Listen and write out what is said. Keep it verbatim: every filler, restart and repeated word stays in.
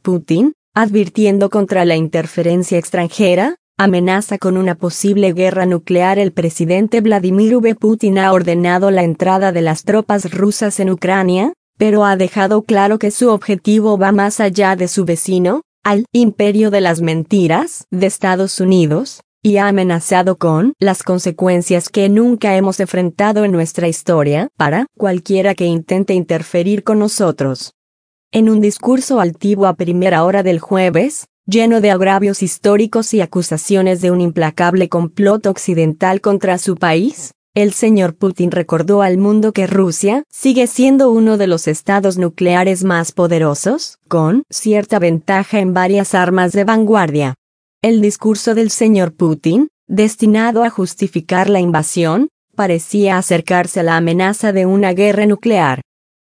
Putin, advirtiendo contra la interferencia extranjera, amenaza con una posible guerra nuclear. El presidente Vladimir V. Putin ha ordenado la entrada de las tropas rusas en Ucrania, pero ha dejado claro que su objetivo va más allá de su vecino, al imperio de las mentiras de Estados Unidos, y ha amenazado con las consecuencias que nunca hemos enfrentado en nuestra historia para cualquiera que intente interferir con nosotros. En un discurso altivo a primera hora del jueves, lleno de agravios históricos y acusaciones de un implacable complot occidental contra su país, el señor Putin recordó al mundo que Rusia sigue siendo uno de los estados nucleares más poderosos, con cierta ventaja en varias armas de vanguardia. El discurso del señor Putin, destinado a justificar la invasión, parecía acercarse a la amenaza de una guerra nuclear.